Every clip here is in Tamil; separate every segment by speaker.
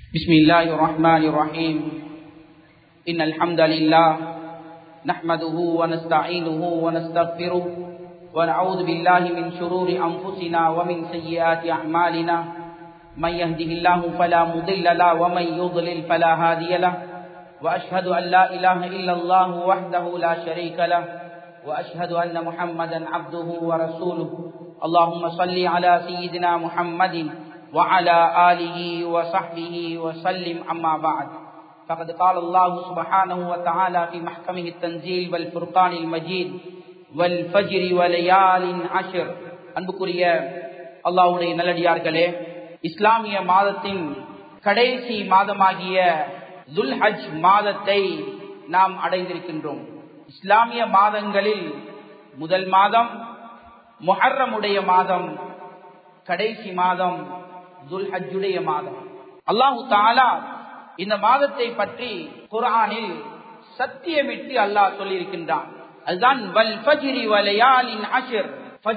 Speaker 1: بسم الله الرحمن الرحيم إن الحمد لله نحمده ونستعينه ونستغفره ونعوذ بالله من شرور أنفسنا ومن سيئات أعمالنا من يهده الله فلا مضل له ومن يضلل فلا هادي له وأشهد أن لا إله إلا الله وحده لا شريك له وأشهد أن محمدا عبده ورسوله اللهم صل على سيدنا محمد وعلى آله وصحبه وسلم أما بعد فقد قال الله سبحانه وتعالى في محكمه التنزيل والفرقان المجيد والفجر وليال عشر அன்புக்குரிய அல்லாஹ்வுடைய நல்லடியார்களே, இஸ்லாமிய மாதத்தின் கடைசி மாதமாகிய துல்ஹஜ் மாதத்தை நாம் அடைந்திருக்கின்றோம். இஸ்லாமிய மாதங்களில் முதல் மாதம் முஹர்ரமுடைய மாதம், கடைசி மாதம் துல்ஹஜ்ஜுடைய மாதம். அல்லாஹு தஆலா இந்த மாதத்தை பற்றி குர்ஆனில் சத்தியமிட்டு அல்லாஹ் சொல்லியிருக்கின்றான். அதுதான் வல் ஃபஜ்ரி வலயாலின் அஷ்ர்,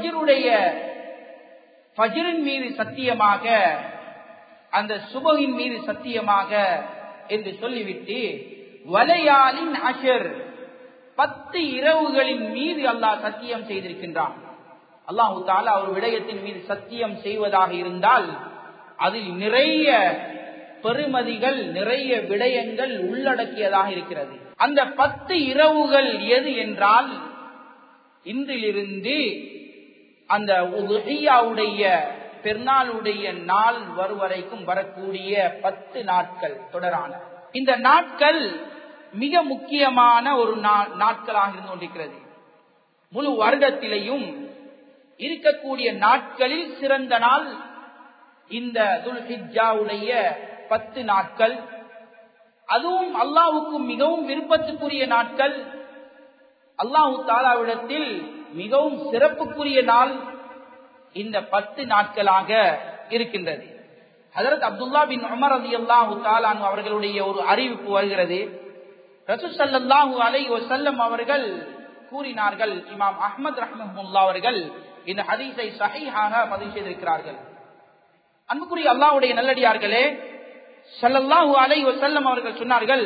Speaker 1: ஃபஜ்ரின் மீது சத்தியமாக, அந்த சுபஹின் மீது சத்தியமாக என்று சொல்லிவிட்டு வலயாலின் அஷ்ர், 10 இரவுகளின் மீது அல்லாஹ் சத்தியம் செய்திருக்கின்றான். அல்லாஹு தஆலா ஒரு விடயத்தின் மீது சத்தியம் செய்வதாக இருந்தால் அதில் நிறைய பெருமதிகள், நிறைய விடயங்கள் உள்ளடக்கியதாக இருக்கிறது. அந்த 10 இரவுகள் எது என்றால், இன்றிலிருந்து அந்த உதுஹிய்யாவுடைய பெருநாளுடைய நாள் வருவரைக்கும் வரக்கூடிய 10 நாட்கள் தொடரான இந்த நாட்கள் மிக முக்கியமான ஒரு நாட்களாக இருந்து கொண்டிருக்கிறது. முழு வருடத்திலேயும் இருக்கக்கூடிய நாட்களில் சிறந்த நாள் இந்த துல்ஹிஜ்ஜாவுடைய 10 நாட்கள். அதுவும் அல்லாஹ்வுக்கு மிகவும் விருப்பத்துக்குரிய நாட்கள், அல்லாஹு தஆலாவிடத்தில் மிகவும் சிறப்புக்குரிய நாள் இந்த 10 நாட்களாக இருக்கின்றது. ஹஜ்ரத் அப்துல்லா பின் உமர் ரலியல்லாஹு தஆலா அன்ஹு அவர்களுடைய ஒரு அறிவிப்பு வருகிறது. ரசூல் ஸல்லல்லாஹு அலைஹி வஸல்லம் அவர்கள் கூறினார்கள், இமாம் அஹ்மத் ரஹ்மத்துல்லாஹி அவர்கள் இந்த ஹதீஸை ஸஹீஹாக பதிவு செய்திருக்கிறார்கள். அன்புக்குரிய அல்லாஹ்வுடைய நல்லடியார்களே, ஸல்லல்லாஹு அலைஹி வஸல்லம் அவர்கள் சொன்னார்கள்,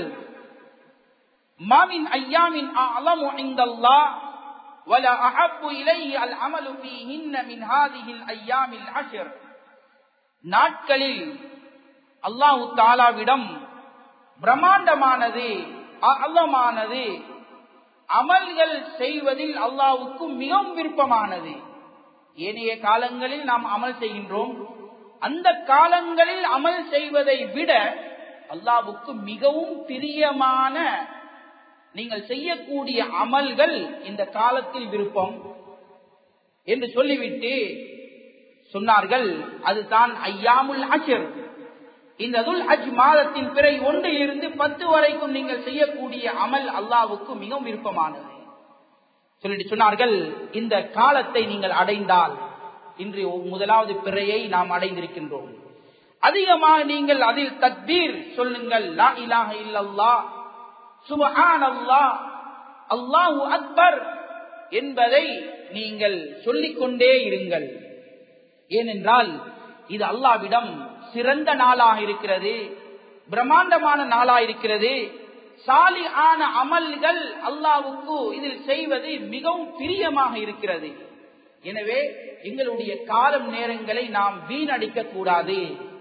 Speaker 1: மா மின் அய்யாமின் அஅலமு இன்தல்லாஹ் வலா அஹப்பு இலைஹி அல் அமலு ஃபீஹின்ன மின் ஹாதிஹில் அய்யாமில் அஷ்ர். நாட்களில் அல்லாஹ் தஆலாவிடம் பிரம்மாண்டமானது, அஅலமானது, அமல்கள் செய்வதில் அல்லாஹ்வுக்கு மிகவும் விருப்பமானது. ஏனைய காலங்களில் நாம் அமல் செய்கின்றோம், அந்த காலங்களில் அமல் செய்வதை விட அல்லாஹ்வுக்கு மிகவும் பிரியமான நீங்கள் செய்யக்கூடிய அமல்கள் இந்த காலத்தில் விருப்பம் என்று சொல்லிவிட்டு சொன்னார்கள், அதுதான் ஐயாமுல் அஷ்ர். இந்த துல்ஹஜ் மாதத்தின் பிறை 1 to 10 வரைக்கும் நீங்கள் செய்யக்கூடிய அமல் அல்லாஹ்வுக்கு மிகவும் விருப்பமானது சொல்லிட்டு சொன்னார்கள், இந்த காலத்தை நீங்கள் அடைந்தால், இன்று முதலாவது பிறையை நாம் அடைந்திருக்கின்றோம், அதிகமாக நீங்கள் அதில் தக்பீர் சொல்லுங்கள், லா இலாஹ இல்லல்லாஹ், சுப்ஹானல்லாஹ், அல்லாஹு அக்பர் என்பதை நீங்கள் சொல்லிக்கொண்டே இருங்கள். ஏனென்றால் இது அல்லாஹ்விடம் சிறந்த நாளாக இருக்கிறது, பிரம்மாண்டமான நாளாக இருக்கிறது. சாலிஹான அமல்கள் அல்லாஹ்வுக்கு இதில் செய்வது மிகவும் பிரியமாக இருக்கிறது. எனவே எங்களுடைய காலம் நேரங்களை நாம் வீணடிக்க கூடாது.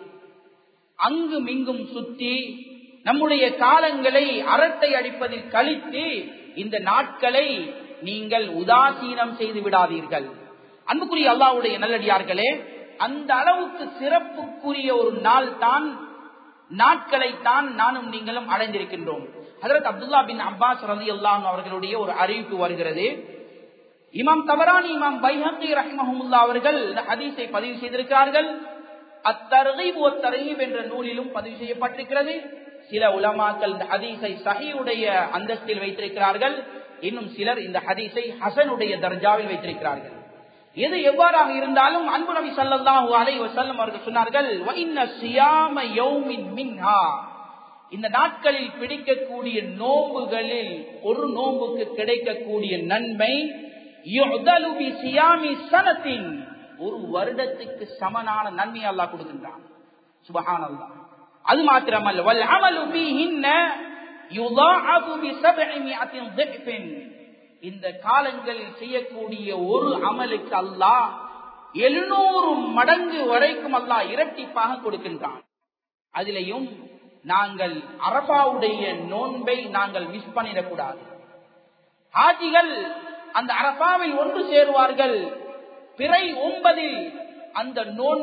Speaker 1: அங்கும் இங்கும் சுத்தி நம்முடைய காலங்களை அரட்டை அடிப்பதில் கழித்து இந்த நாட்களை நீங்கள் உதாசீனம் செய்து விடாதீர்கள். அன்புக்குரிய அல்லாஹ்வுடைய நல்லடியார்களே, அந்த அளவுக்கு சிறப்புக்குரிய ஒரு நாள் தான், நாட்களை தான் நானும் நீங்களும் அடைந்திருக்கின்றோம். ஹஜ்ரத் அப்துல்லா பின் அப்பாஸ் ரலியல்லாஹு அன்ஹு அவர்களுடைய ஒரு அறிவிப்பு வருகிறது. இமாம் தபரானி, இமாம் பைஹக்கி ரஹிமஹுல்லாஹ் அவர்கள் இந்த ஹதீஸை பதிவு செய்திருக்கிறார்கள். அத்-தர்கீப் வ தர்ஹீப் என்ற நூலிலும் பதிவு செய்யப்பட்டிருக்கிறது. சில உலமாக்கள் இந்த ஹதீஸை ஸஹீஹுடைய அந்தஸ்தில் வைத்திருக்கிறார்கள், இன்னும் சிலர் இந்த ஹதீஸை ஹஸனுடைய தர்ஜாவில் வைத்திருக்கிறார்கள். எது எவ்வாறாக இருந்தாலும் அன்பு நபி ஸல்லல்லாஹு அலைஹி வஸல்லம் அவர்கள் சொன்னார்கள், வ இன்ன ஸியாம யௌமின் மின்ஹா, இந்த நாட்களில் பிடிக்கக்கூடிய நோன்புகளில் ஒரு நோன்புக்கு கிடைக்கக்கூடிய நன்மை யுதலு பி ஸியாமி ஸனத்தின், ஒரு வருடத்துக்கு சமனான நன்மை அல்லாஹ் கொடுக்கின்றான். சுப்ஹானல்லாஹ். அது மாத்திரமல்ல, வல் அமலு ஃபீஹின்ன யுதாஅபு பி 700 ضعف. இந்த காலங்களில் செய்யக்கூடிய ஒரு அமலுக்கு அல்லாஹ் 700 மடங்கு வரைக்கும் அல்லாஹ் இரட்டிப்பாக கொடுக்கின்றான். அதிலையும் நாங்கள் அரபாவுடைய நோன்பை நாங்கள் மிஸ் பண்ணிடக்கூடாது. ஹாஜிகள் அந்த அரபாவில் ஒன்று சேருவார்கள். பிறை 9 அந்த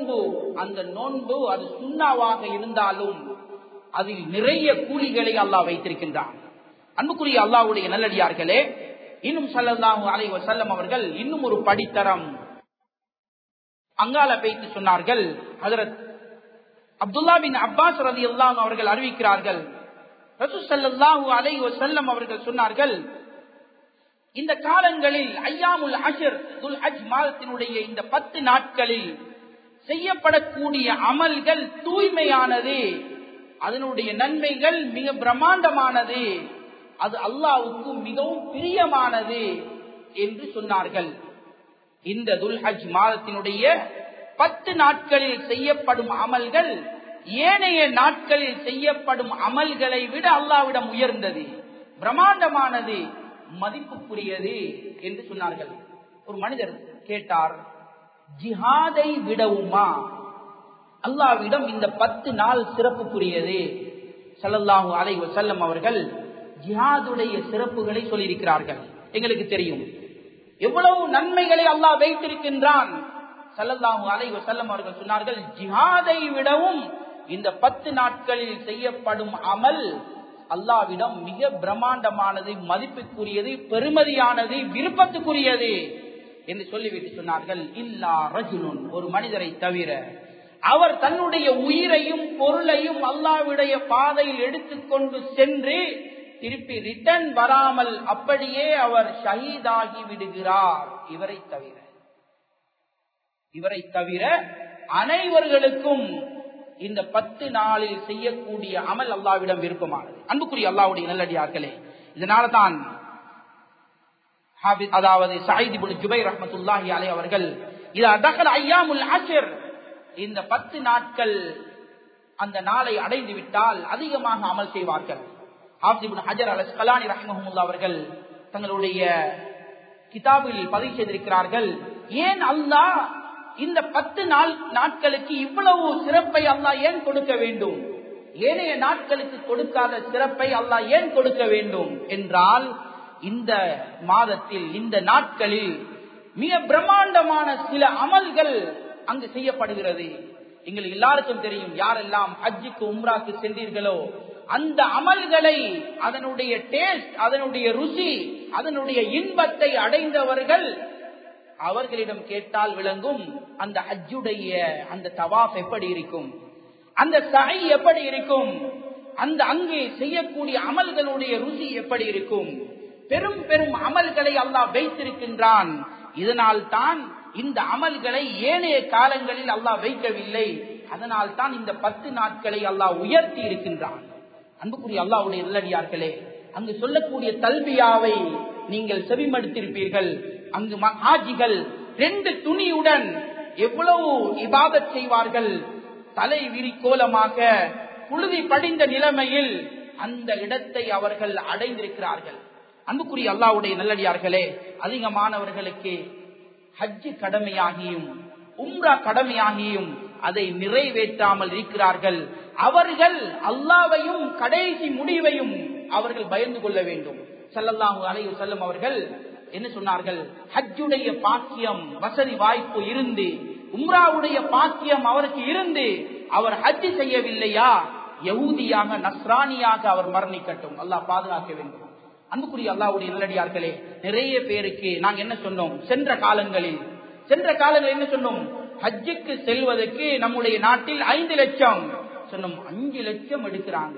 Speaker 1: நோன்பு அது சுன்னாவாக இருந்தாலும் அதில் நிறைய கூலிகளை அல்லாஹ் வைத்திருக்கின்றான். அன்புக்குரிய அல்லாஹ்வுடைய நல்லடியார்களே, இன்னும் ஸல்லல்லாஹு அலைஹி வஸல்லம் அவர்கள் இன்னும் ஒரு படித்தரம் அங்கால பேசி சொன்னார்கள். ஹஜ்ரத் அப்துல்லா பின் அப்பாஸ் ரலியல்லாஹு அன்ஹு அவர்கள் அறிவிக்கிறார்கள், ரசூல் ஸல்லல்லாஹு அலைஹி வஸல்லம் அவர்கள் சொன்னார்கள், இந்த காலங்களில் ஐயாமுல் அஷ்ர் துல் ஹஜ் மாதத்தினுடைய இந்த 10 நாட்களில் செய்யப்படக்கூடிய அமல்கள் தூய்மையானது, அதனுடைய நன்மைகள் மிக பிரம்மாண்டமானது, அது அல்லாஹ்வுக்கு மிகவும் பிரியமானது என்று சொன்னார்கள். இந்த துல் ஹஜ் மாதத்தினுடைய 10 நாட்களில் செய்யப்படும் அமல்கள் ஏனைய நாட்களில் செய்யப்படும் அமல்களை விட அல்லாஹ்விடம் உயர்ந்தது, பிரம்மாண்டமானது, மதிப்புக்குரியது என்று சொன்னார்கள். ஒரு மனிதர் கேட்டார், ஜிஹாதை விடவுமா அல்லாஹ்விடம் இந்த 10 நாள் சிறப்புக்குரியது? ஸல்லல்லாஹு அலைஹி வஸல்லம் அவர்கள் ஜிஹாதுடைய சிறப்புகளை சொல்லியிருக்கிறார்கள். எங்களுக்கு தெரியும் எவ்வளவு நன்மைகளை அல்லாஹ் வைத்திருக்கின்றான். ஸல்லல்லாஹு அலைஹி வஸல்லம் அவர்கள் சொன்னார்கள், ஜிஹாதை விடவும் இந்த 10 நாட்களில் செய்யப்படும் அமல் அல்லாஹ்விடம் மிக பிரம்மாண்டமானது, மதிப்புக்குரியது, பெருமதியானது, விருப்பத்துக்குரியது என்று சொல்லிவிட்டு சொன்னார்கள், இல்லா ரஜுலுன், ஒரு மனிதரை தவிர, அவர் தன்னுடைய உயிரையும் பொருளையும் அல்லாஹ்வுடைய பாதையில் எடுத்துக்கொண்டு சென்று திருப்பி ரிட்டர்ன் வராமல் அப்படியே அவர் ஷஹீதாகி விடுகிறார். இவரை தவிர அனைவர்களுக்கும் இந்த 10 நாளில் செய்யக்கூடிய அமல் அல்லாஹ்விடம் விருப்பமானது. அன்புக்குரிய அல்லாஹ்வுடைய நல்லடியார்களே, இதனால தான் அதாவது சயீத் இப்னு ஜுபைர் ரஹ்மத்துல்லாஹி அலைஹி அவர்கள் இதா தகல ஐயாமுல் அஷ்ர், இந்த 10 நாட்கள் அந்த நாளை அடைந்து விட்டால் அதிகமாக அமல் செய்வார்கள். ஹாஃபிஸ் இப்னு ஹஜர் அல் அஸ்கலானி ரஹ்மஹுல்லாஹ் அவர்கள் தங்களுடைய கிதாபில் பதிவு செய்திருக்கிறார்கள், ஏன் அல்லாஹ் இந்த 10 நாட்களுக்கு இவ்வளவு சிறப்பை அல்லாஹ் ஏன் கொடுக்க வேண்டும், ஏனைய நாட்களுக்கு கொடுக்காத சிறப்பை அல்லாஹ் ஏன் கொடுக்க வேண்டும் என்றால், இந்த மாதத்தில் இந்த நாட்களில் மிக பிரம்மாண்டமான சில அமல்கள் அங்கு செய்யப்படுகிறது. எங்களுக்கு எல்லாருக்கும் தெரியும், யாரெல்லாம் ஹஜ்ஜுக்கு உம்ராக்கு சென்றீர்களோ அந்த அமல்களை, அதனுடைய டேஸ்ட், அதனுடைய ருசி, அதனுடைய இன்பத்தை அடைந்தவர்கள் அவர்களிடம் கேட்டால் விளங்கும் அந்த ஹஜ்ஜுடைய அந்த தவாஃப் எப்படி இருக்கும், அந்த சை எப்படி இருக்கும், அந்த அங்கே செய்யக்கூடிய அமல்களுடைய ருசி எப்படி இருக்கும். பெரும் பெரும் அமல்களை அல்லாஹ் வைத்திருக்கின்றான். இதனால் தான் இந்த அமல்களை ஏனைய காலங்களில் அல்லாஹ் வைக்கவில்லை. அதனால் தான் இந்த 10 நாட்களை அல்லாஹ் உயர்த்தி இருக்கின்றான். அன்புக்குரிய அல்லாஹ்வுடைய நல்லடியார்களே, அங்கு சொல்லக்கூடிய தல்பியாவை நீங்கள் செவிமடுத்திருப்பீர்கள். அங்கு ஹாஜிகள் 2 துணியுடன் எவ்வளவு இபாதத் செய்வார்கள். தலை விரிக்கோலமாக புழுதி படிந்த நிலைமையில் அந்த இடத்தை அவர்கள் அடைந்திருக்கிறார்கள். அன்புக்குரிய அல்லாஹ்வுடைய நல்லடியார்களே, அதிகமானவர்களுக்கு ஹஜ்ஜு கடமையாகியும் உம்ரா கடமையாகியும் அதை நிறைவேற்றாமல் இருக்கிறார்கள். அவர்கள் அல்லாஹ்வையும் கடைசி முடிவையும் அவர்கள் பயந்து கொள்ள வேண்டும். ஸல்லல்லாஹு அலைஹி வஸல்லம் அவர்கள் என்ன சொன்னார்கள், ஹஜ்ஜுடைய பாக்கியம் வசதி வாய்ப்பு இருந்து, உம்ராவுடைய பாக்கியம் அவருக்கு இருந்து அவர் ஹஜ் செய்யவில்லையா, யஹூதியாக நஸ்ரானியாக அவர் மரணிக்கட்டும், அல்லாஹ் பாதுகாக்க வேண்டும். அன்புக்குரிய அல்லாஹ்வுடைய நல்லடியார்களே, நிறைய பேருக்கு நாங்க என்ன சொன்னோம், சென்ற காலங்களில் என்ன சொன்னோம், ஹஜ்ஜுக்கு செல்வதற்கு நம்முடைய நாட்டில் 5 லட்சம் சொன்னோம். 5 லட்சம் எடுக்கிறாங்க,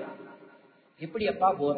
Speaker 1: எப்படி அப்பா போற?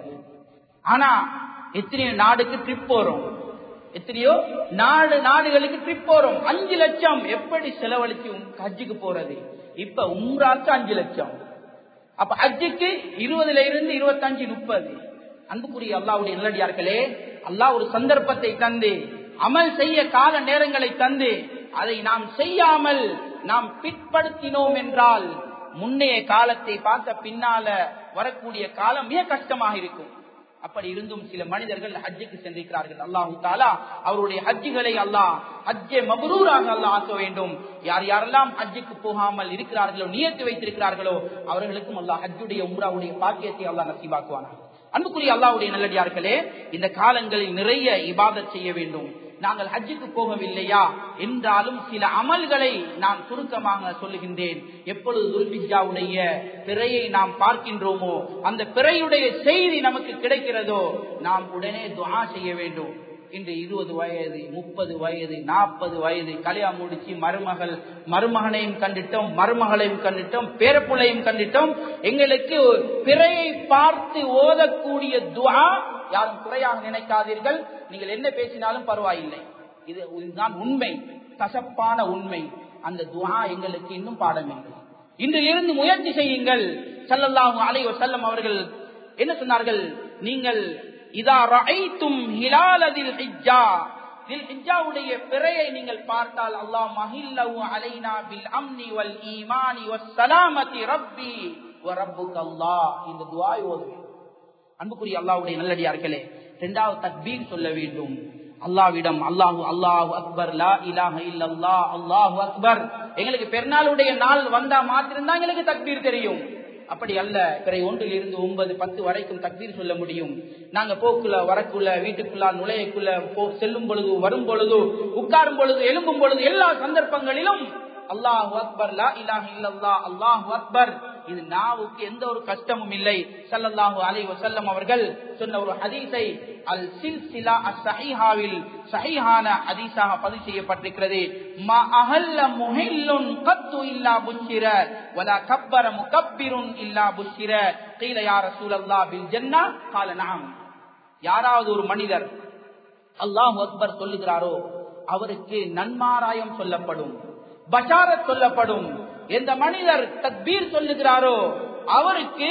Speaker 1: ஆனா எத்தனையோ நாடுக்கு ட்ரிப் போறோம், எத்தனையோ நாடுகளுக்கு ட்ரிப் போறோம். 5 லட்சம் எப்படி செலவழிச்சு ஹஜ்ஜுக்கு போறது? இப்ப உம்ராக்கு 5 லட்சம், அப்ப ஹஜ்ஜுக்கு 20ல இருந்து 25, 30. அன்புக்குரிய அல்லாஹ்வுடைய நல்லடியார்களே, அல்லாஹ் ஒரு சந்தர்ப்பத்தை தந்து, அமல் செய்ய கால நேரங்களை தந்து, அதை நாம் செய்யாமல் நாம் பிற்படுத்தினோம் என்றால் முன்னைய காலத்தை பார்த்த பின்னால வரக்கூடிய காலம் மிக கஷ்டமாக இருக்கும். அப்படி இருந்தும் சில மனிதர்கள் ஹஜ்ஜுக்கு சென்றிருக்கிறார்கள். அல்லாஹு தஆலா அவருடைய ஹஜ்ஜுகளை அல்லாஹ் ஹஜ்ஜை மப்ரூராக அல்லாஹ் ஆக்க வேண்டும். யார் யாரெல்லாம் ஹஜ்ஜுக்கு போகாமல் இருக்கிறார்களோ, நியத்து வைத்திருக்கிறார்களோ, அவர்களுக்கும் அல்லாஹ் ஹஜ்ஜுடைய உம்ராவுடைய பாக்கியத்தை அல்லாஹ் நசீபாக்குவானாக. அன்புக்குரிய அல்லாஹ்வுடைய நல்லடியார்களே, இந்த காலங்களில் நிறைய இபாதத் செய்ய வேண்டும். நாங்கள் ஹஜ்ஜுக்கு போகவில்லையா என்றாலும் சில அமல்களை நான் சுருக்கமாக சொல்லுகின்றேன். எப்பொழுது துல்ஹிஜ்ஜாவுடைய பிறையை நாம் பார்க்கின்றோமோ, அந்த பிறையுடைய செய்தி நமக்கு கிடைக்கிறதோ, நாம் உடனே துஆ செய்ய வேண்டும். இன்று 20 வயது, 30 வயது, 40 வயது கல்யாணம் முடிச்சு மருமகனையும் கண்டிட்டோம், மருமகளையும் கண்டிட்டோம், பேரப்புள்ளையும் கண்டிட்டோம். எங்களுக்கு பிறையை பார்த்து ஓதக்கூடிய துஆ யாரும் குறையாக நினைக்காதீர்கள். நீங்கள் என்ன பேசினாலும் பரவாயில்லை, இதுதான் உண்மை, கசப்பான உண்மை. அந்த துஆ எங்களுக்கு இன்னும் பாடம் இல்லை. இன்றிலிருந்து முயற்சி செய்யுங்கள். ஸல்லல்லாஹு அலைஹி வஸல்லம் அவர்கள் என்ன சொன்னார்கள்? நீங்கள் இதா ரஅய்தும் ஹிலாலதில் ஹிஜ்ஜா, தில் ஹிஜ்ஜாவுடைய பிறையை நீங்கள் பார்த்தால், அல்லாஹ் மஹில்லஹு அலைனா பில் அம்னி வல் ஈமானி வஸ் ஸலாமத்தி ரப்பி வ ரப்புக அல்லாஹ், இந்த துஆ ஓதுங்கள். அன்புக்குரிய அல்லாஹ்வுடைய நல்லடியார்களே, இரண்டாவது தக்பீர் சொல்ல வேண்டும். அல்லாஹ்விடம் அல்லாஹு அல்லாஹு அக்பர், லா இலாஹ இல்லல்லாஹ், அல்லாஹு அக்பர். எங்களுக்கு பெருநாளுடைய நாள் வந்தா மாத்திரம்தான் எங்களுக்கு தக்பீர் தெரியும். அப்படி அல்ல, பிறை 1 இருந்து 9, 10 வரைக்கும் தக்பீர் சொல்ல முடியும். நாங்க போக்குள்ள வரக்குள்ள, வீட்டுக்குள்ள நுழையக்குள்ள, செல்லும் பொழுது, வரும் பொழுது, உட்காரும் பொழுது, எழும்பும் பொழுது, எல்லா சந்தர்ப்பங்களிலும் அல்லாஹு அக்பர், லா இலாஹ இல்லல்லாஹ், அல்லாஹு அக்பர். இது நாவுக்கு எந்த ஒரு கஷ்டமும் இல்லை. ஸல்லல்லாஹு அலைஹி வஸல்லம் அவர்கள் சொன்ன ஒரு ஹதீஸை அல் சில்சிலா அஸ்-ஸஹீஹாவில் ஸஹீஹான ஹதீஸாக பதிவு செய்யப்பட்டிருக்கிறது. மா அஹல்ல முஹில்லுன் கத்து இல்லா புஷ்ஷிர வலா கப்பர முகப்பிருன் இல்லா புஷ்ஷிர கீல யா ரசூலல்லாஹ் பில் ஜன்னah قال நஅம். யாராவது ஒரு மனிதர் அல்லாஹு அக்பர் சொல்லுகிறாரோ, அவருக்கு நன்மாராயம் சொல்லப்படும், பஷாரத் சொல்லப்படும். எந்த மனிதர் தக்பீர் சொல்லுகிறாரோ அவருக்கு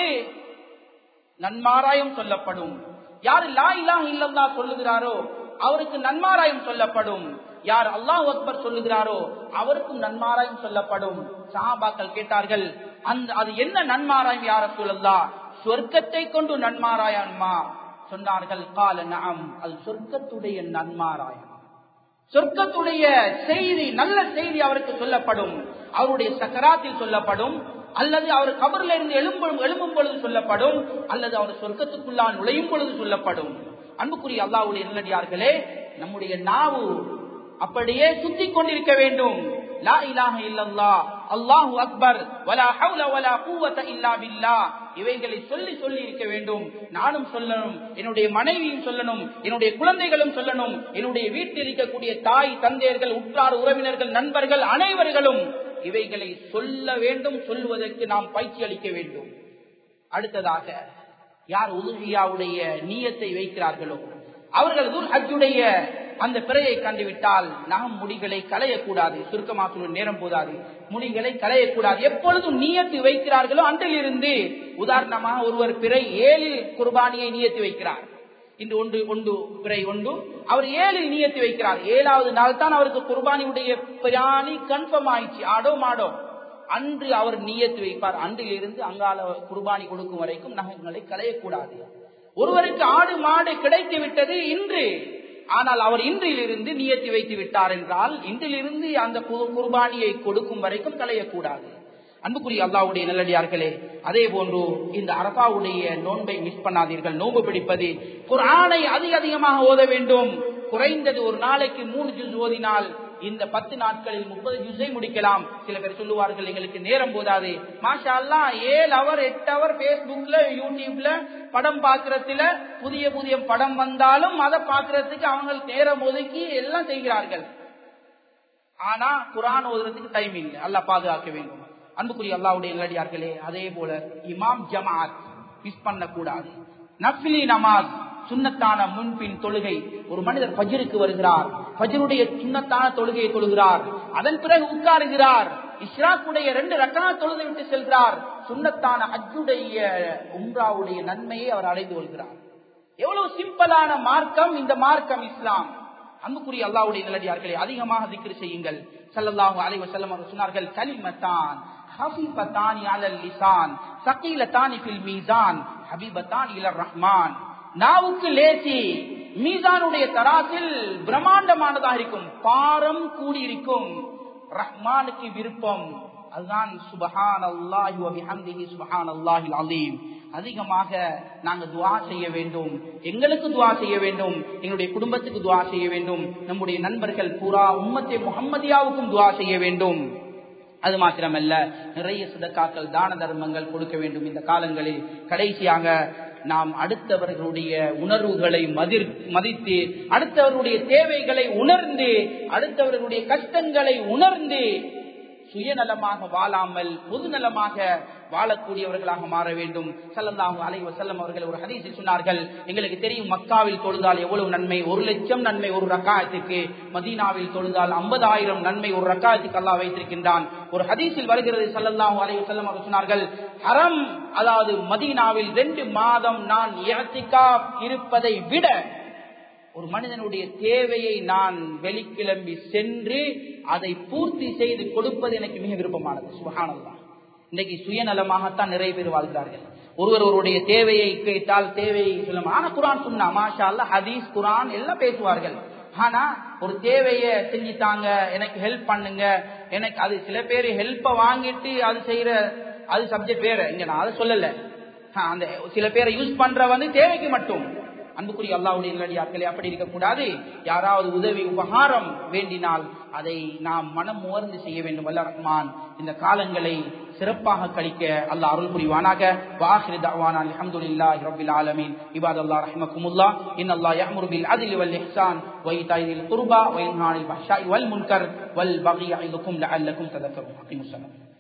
Speaker 1: நன்மாராயம் சொல்லப்படும். யார் லா இலாஹ இல்லல்லாஹ் சொல்லுகிறாரோ அவருக்கு நன்மாராயம் சொல்லப்படும். யார் அல்லாஹ் அக்பர் சொல்லுகிறாரோ அவருக்கும் நன்மாராயம் சொல்லப்படும். சஹாபாக்கள் கேட்டார்கள், அது என்ன நன்மாராயம் யா ரசூலல்லாஹ்? சொர்க்கத்தை கொண்டு நன்மாராயமா? சொன்னார்கள், கால நஅம், அது சொர்க்கத்துடைய நன்மாராயம். சொர்க்கத்துடைய செய்தி, நல்ல செய்தி அவருக்கு சொல்லப்படும். அவருடைய சக்கராத்தில் சொல்லப்படும், அல்லது அவர் கபரில் இருந்து எழும்பும் பொழுது சொல்லப்படும், அல்லது அவர் சொர்க்கத்துக்குள்ளால் நுழையும் பொழுது சொல்லப்படும். அன்புக்குரிய அல்லாஹ்வுடைய நல்லடியார்களே, நம்முடைய நாவு அப்படியே சுத்திக் கொண்டிருக்க வேண்டும். லா இலாஹ இல்லல்லாஹ், அல்லாஹு அக்பர், வலா ஹவுல வலா குவத இல்லா பில்லாஹ், இவைகளை சொல்லி சொல்லி இருக்க வேண்டும். நானும் சொல்லணும், என்னுடைய மனைவியும் சொல்லணும், என்னுடைய குழந்தைகளும் சொல்லணும், என்னுடைய வீட்டில் இருக்கக்கூடிய தாய் தந்தையர்கள், உற்றார் உறவினர்கள், நண்பர்கள் அனைவர்களும் இவைகளை சொல்ல வேண்டும். சொல்வதற்கு நாம் பயிற்சி அளிக்க வேண்டும். அடுத்ததாக, யார் உதுஹியாவுடைய நியத்தை வைக்கிறார்களோ அவர்கள் துல் ஹஜ்ஜுடைய அந்த பிறையை கண்டுவிட்டால் நாம் முடிகளை களையக்கூடாது. சுருக்கமாக நேரம் போதாது, முடிகளை களையக்கூடாது. எப்பொழுதும் நியத்து வைக்கிறார்களோ அன்றிலிருந்து, உதாரணமாக ஒருவர் பிறை 7 குர்பானியை நியத்து வைக்கிறார். இன்று ஒன்று பிறை 1, அவர் 7 நியத்து வைக்கிறார். 7வது நாள் தான் அவருக்கு குர்பானியுடைய பிராணி கன்ஃபார்ம் ஆயிடுச்சு, ஆடோ மாடோ. அன்று அவர் நியத்து வைப்பார். அன்றிலிருந்து அங்கால குர்பானி கொடுக்கும் வரைக்கும் நகங்களை களையக்கூடாது. ஒருவருக்கு ஆடு மாடு கிடைத்து விட்டது இன்று, ஆனால் அவர் இன்றிலிருந்து நியத்தி வைத்து விட்டார் என்றால் இன்றிலிருந்து அந்த குர்பானியை கொடுக்கும் வரைக்கும் களையக்கூடாது. அன்புக்குரிய அல்லாஹ்வுடைய நல்லடியார்களே, அதே போன்று இந்த அரஃபாவுடைய நோன்பை மிஸ் பண்ணாதீர்கள். நோன்பு பிடிப்பது, குர்ஆனை அதிகமாக ஓத வேண்டும். குறைந்தது ஒரு நாளைக்கு 3 ஜுஸ் ஓதினால் இந்த 10 நாட்களில் 30 ஜுஸை முடிக்கலாம். சில பேர் சொல்லுவார்கள், எங்களுக்கு நேரம் போதாது. மாஷா அல்லாஹ் 7 ஹவர் 8 ஹவர் பேஸ்புக்ல யூடியூப்ல படம் பாக்குறதுல புதிய புதிய படம் வந்தாலும் அதை பாக்குறதுக்கு அவங்க நேரம் ஒதுக்கி எல்லாம் செய்கிறார்கள். ஆனா குர்ஆன் ஓதுறதுக்கு டைம் இல்லை. அல்லாஹ் பாதுகாக்க வேண்டும். அன்புக்குரிய அல்லாஹ்வுடைய நல்லடியார்களே, அதே போல இமாம் ஜமாத் மிஸ் பண்ண கூடாது. நஃபிலி நமாஸ், சுன்னத்தான முன்பின் தொழுகை. ஒரு மனிதர் ஃபஜ்ருக்கு வருகிறார், ஃபஜ்ருடைய சுன்னத்தான தொழுகையை தொழுகிறார், அதன் பிறகு உட்காருகிறார், இஷ்ராக்குடைய 2 ரக்அத் தொழுது விட்டு செல்கிறார், சுன்னத்தான ஹஜ்ஜுடைய உம்ராவுடைய நன்மையை அவர் அடைந்து கொள்கிறார். எவ்வளவு சிம்பிளான மார்க்கம் இந்த மார்க்கம் இஸ்லாம். அன்புக்குரிய அல்லாஹ்வுடைய நல்லடியார்களே, அதிகமாக திக்ர் செய்யுங்கள். ஸல்லல்லாஹு அலைஹி வஸல்லம் அவர்கள் சொன்னார்கள், கலிமத்தான் خفيفتان على اللسان ثقيلتان في الميزان حبيبتان الى الرحمن. நாவுக்கு லேசி, மீசானுடைய தராசில் பிரம்மாண்டமானதாக இருக்கும், பாரம் கூடியிருக்கும், ரஹ்மானுக்கு விருப்பம். அதுதான் சுப்ஹானல்லாஹி வ பிஹம்திஹி சுப்ஹானல்லாஹில் அலீம். அதிகமாக நாங்கள் துஆ செய்ய வேண்டும். எங்களுக்கு துஆ செய்ய வேண்டும், எங்களுடைய குடும்பத்துக்கு துஆ செய்ய வேண்டும், நம்முடைய நண்பர்கள் பூரா உம்மத்தே முஹம்மதியாவுக்கும் துஆ செய்ய வேண்டும். அது மாத்திரமல்ல, நிறைய சதகாக்கள், தான தர்மங்கள் கொடுக்க வேண்டும் இந்த காலங்களில். கடைசியாக நாம் அடுத்தவர்களுடைய உணர்வுகளை மதித்து, அடுத்தவர்களுடைய தேவைகளை உணர்ந்து, அடுத்தவர்களுடைய கஷ்டங்களை உணர்ந்து சுயநலமாக வாழாமல் பொதுநலமாக வாழக்கூடியவர்களாக மாற வேண்டும். ஸல்லல்லாஹு அலைஹி வஸல்லம் அவர்கள் ஒரு ஹதீஸில் சொன்னார்கள், எங்களுக்கு தெரியும் மக்காவில் தொழுதால் எவ்வளவு நன்மை, 1,00,000 நன்மை ஒரு ரக்காயத்துக்கு. மதீனாவில் தொழுதால் 50,000 நன்மை ஒரு ரக்காயத்துக்கு அல்லாஹ் வைத்திருக்கின்றான். ஒரு ஹதீஸில் வருகிறது, ஸல்லல்லாஹு அலைஹி வஸல்லம் அவர்கள் சொன்னார்கள், ஹரம் அதாவது மதீனாவில் 2 மாதம் நான் இஅ்திகாஃப் இருப்பதை விட ஒரு மனிதனுடைய தேவையை நான் வெளிக்கிளம்பி சென்று அதை பூர்த்தி செய்து கொடுப்பது எனக்கு மிக விருப்பமானது. சுப்ஹானல்லாஹ். இன்னைக்கு சுயநலமாகத்தான் நிறைய பேர் வாழ்கிறார்கள். ஒருவருடைய தேவையை கேட்டால் தேவையை சொல்ல, ஆனா குர்ஆன் சுன்னா மாஷா அல்லாஹ், ஹதீஸ் குர்ஆன் எல்லாம் பேசுவார்கள். ஆனா ஒரு தேவையை செஞ்சுட்டாங்க, எனக்கு ஹெல்ப் பண்ணுங்க, எனக்கு அது சில பேர் ஹெல்ப்பை வாங்கிட்டு அது செய்யற அது சப்ஜெக்ட் வேற. இங்க நான் அதை சொல்லல. அந்த சில பேரை யூஸ் பண்ற தேவைக்கு மட்டும். அன்புக்குரிய அல்லாஹ்வுடைய நல்லடியார்களே, அப்படி இருக்கக்கூடாது. யாராவது உதவி உபகாரம் வேண்டினால் அதை நாம் மனம் உணர்ந்து செய்ய வேண்டும். வல்ல ரஹ்மான் இந்த காலங்களை சிறப்பாக கழிக்க அல்லாஹ் அருள் புரிவானாக. வாஹிரு தஅவானா அல்ஹம்துலில்லாஹி ரப்பில் ஆலமீன். இபாதல்லாஹ் ரஹ்மக்குமுல்லாஹ். இன்னல்லாஹ் யஅமுரு பில் அத்லி வல் இஹ்சான் வ ஈதாஇ தில் குர்பா வ யன்ஹா அனில் ஃபஹ்ஷாஇ வல் முன்கர் வல் பகி யஇதுக்கும் லஅல்லக்கும் ததக்கரும். அகீமுஸ் ஸலாத்.